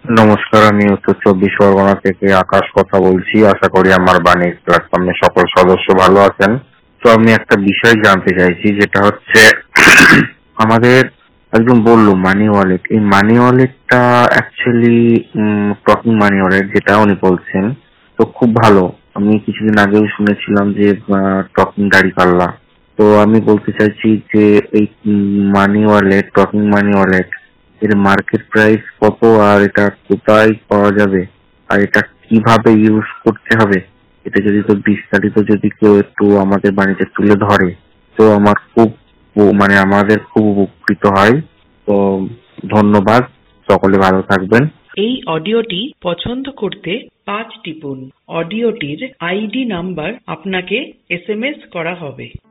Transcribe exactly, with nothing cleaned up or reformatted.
নমস্কার, আমি উত্তর চব্বিশ পরগনা থেকে আকাশ কথা বলছি। আশা করি আমার বাণী প্ল্যাটফর্মে সকল সদস্য ভালো আছেন। তো আমি একটা বিষয় জানতে চাইছি, যেটা হচ্ছে আমাদের একজন বললো মানি ওয়ালেট। এই মানি ওয়ালেটটা অ্যাকচুয়ালি টকিং মানি ওয়ালেট, যেটা উনি বলছেন, তো খুব ভালো। আমি কিছুদিন আগেও শুনেছিলাম যে টকিং দাড়ি পাল্লা। তো আমি বলতে চাইছি যে এই money wallet, talking money wallet, এর মার্কেট প্রাইস কত, আর এটা কোথায় পাওয়া যাবে, আর এটা কিভাবে ইউজ করতে হবে, এটা যদি তো বিস্তারিত যদি কেউ একটু আমাদের বাড়িতে তুলে ধরে, তো আমার খুব উ- মানে আমাদের খুব উপকৃত হয়। তো ধন্যবাদ, সকলে ভালো থাকবেন। এই অডিওটি পছন্দ করতে পাঁচ টিপুন। অডিওটির আইডি নাম্বার আপনাকে এস এম এস করা হবে।